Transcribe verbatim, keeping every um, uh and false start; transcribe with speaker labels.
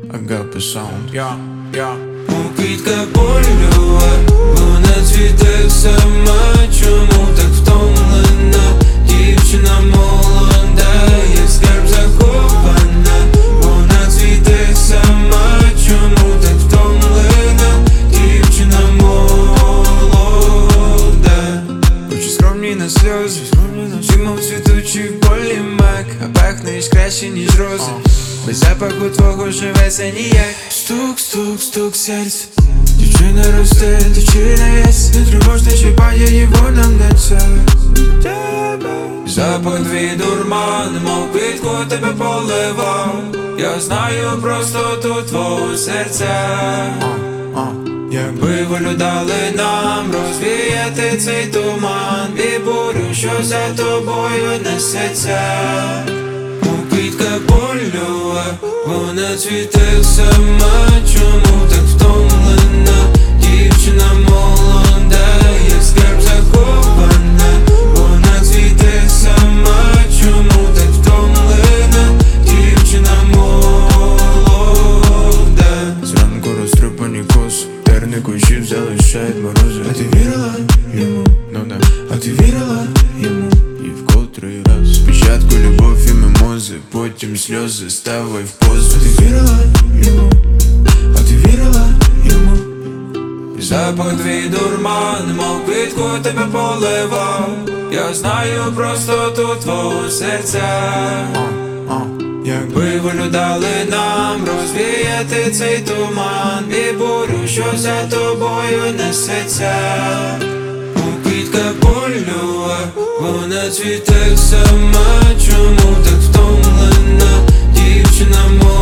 Speaker 1: Agape Sound.
Speaker 2: Я, я
Speaker 3: У квітка полює, вона цвіте сама. Чому так втомлена? Дівчина молода, як скарб захована. Вона цвіте сама. Чому так втомлена? Дівчина молода. Очі скромні на сльози, всі мов цвітучі в полі мак, а пахнеш краще, ніж рози. Без запаху твого живеться ніяк. Стук, стук, стук серця. Дівчина росте, дівчина єсть. Не тривож, не чіпай її, вона не це тебе. Запах твій дурман, мов квітку тебе поливав. Я знаю простоту твого серця. Якби волю дали нам розвіяти цей туман і бурю, що за тобою несеться. Квітка полює, вона цвіте сама. Чому так втомлена? Дівчина молода, як скарб захована. Вона цвіте сама. Чому так втомлена? Дівчина молода.
Speaker 1: Зранку розтрупані коси, терни кущів залишають морози.
Speaker 3: А ти вірила йому?
Speaker 1: Ну да.
Speaker 3: А ти вірила йому?
Speaker 1: І в котрий раз. Спочатку любов і мимози, потім сльози, ставай в позу.
Speaker 3: А ти вірила йому? А ти вірила йому? Запах твій дурман, мов квітку тебе поливав. Я знаю простоту твого серця. Якби волю дали нам розвіяти цей туман і бурю, що за тобою несеться. Квітка полює, вона цвіте сама. Чому так втомлена? Дівчина молода.